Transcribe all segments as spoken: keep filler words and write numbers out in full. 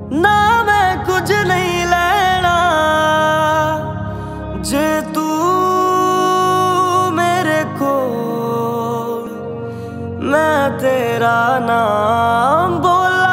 ना मैं कुछ नहीं लेना जे तू मेरे को, मैं तेरा नाम बोला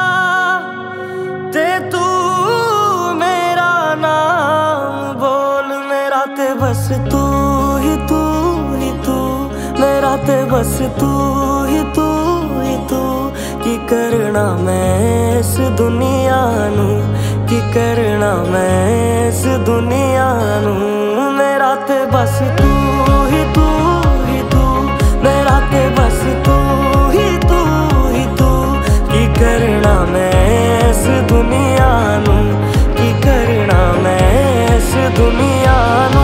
ते तू मेरा नाम बोल। मेरा ते बस तू ही तू ही तू, मेरा ते बस तू ही तू ही तू। की करना मैं इस दुनिया नू, की करना मैं इस दुनिया नू। मेरा ते बस तू ही तू ही तू, मेरा ते बस तू ही तू ही तू। की करना मैं इस दुनिया नू, की करना मैं इस दुनिया नू।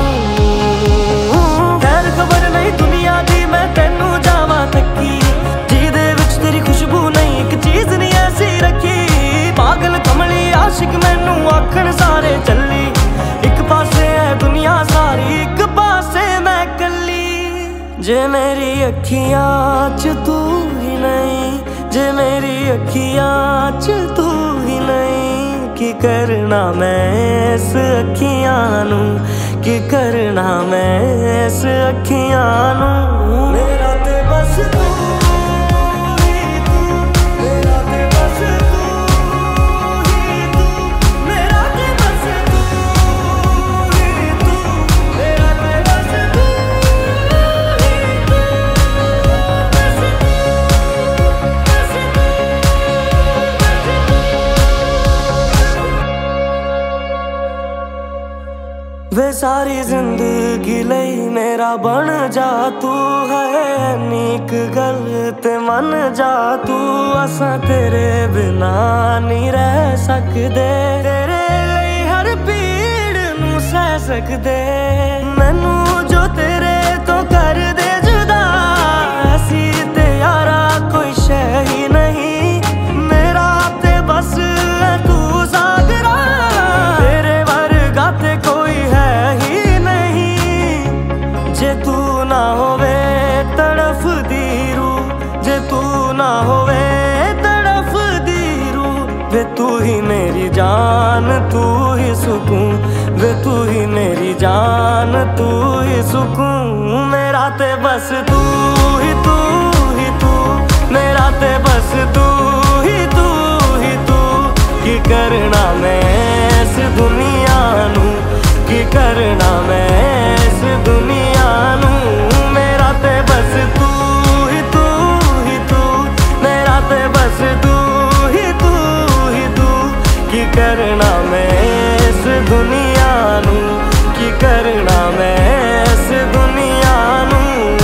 खैर खबर नहीं दुनिया दी मैं तेनू जावा तकी, जिहदे विच तेरी खुशबू नहीं एक चीज नहीं ऐसी रखी। पागल कमली आशिक मैनू आखन सारे चली, एक पासे है दुनिया सारी एक पासे मैं कली। जे मेरी अखियां च तू ही नहीं, जे मेरी अखियां च तू ही नहीं। की करना मैं इस अखियां नू, की करना मैं इस अखियां नू। मेरा ते बस तू ही तू, मेरा ते बस तू ही तू, मेरा ते बस तू ही तू, मेरा ते बस तू ही तू, बस तू, वे सारी जिंदगी लई मेरा बन जा तू है नीक गल ते मन जा तू। असां तेरे बिना नहीं रह सकदे, तेरे लई हर पीड़ नू सह सकदे। मैनू जो तेरे तो कर दे जुदा, ऐसी ते यारा कोई शै ही नहीं। मेरा ते बस है तू सागरा, तेरे वर्गा ते कोई है ही नहीं। जे तू ना होवे तड़फ दी रूह, जे तू ना होवे तड़फ दी रूह। वे तू ही मेरी जान तू ही सुकून, वे तू ही मेरी जान तू ही सुकून। मेरा ते बस तू ही तू ही तू, मेरा ते बस तू ही तू ही तू। की करना मैं इस दुनिया नू, की करना मैं इस दुनिया नू। मेरा ते बस तू ही तू ही तू, मेरा ते बस तू ही तू ही तू। की करना मैं इस दुनिया नू, की करना मैं इस दुनिया नू।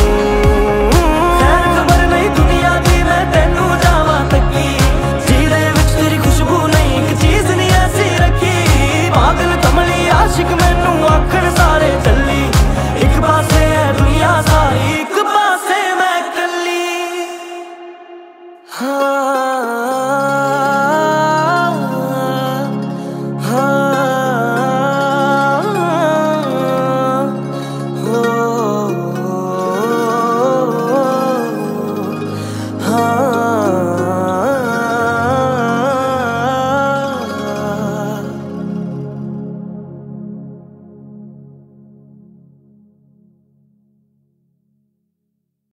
खैर खबर नहीं दुनिया दी मैं तेनू जावा तकी, जिहदे विच तेरी खुशबू नहीं एक चीज नहीं ऐसी रखी। पागल कमली आशिक मैनू आखन सारे चली, एक पासे है दुनिया सारी एक पासे मैं कली। हाँ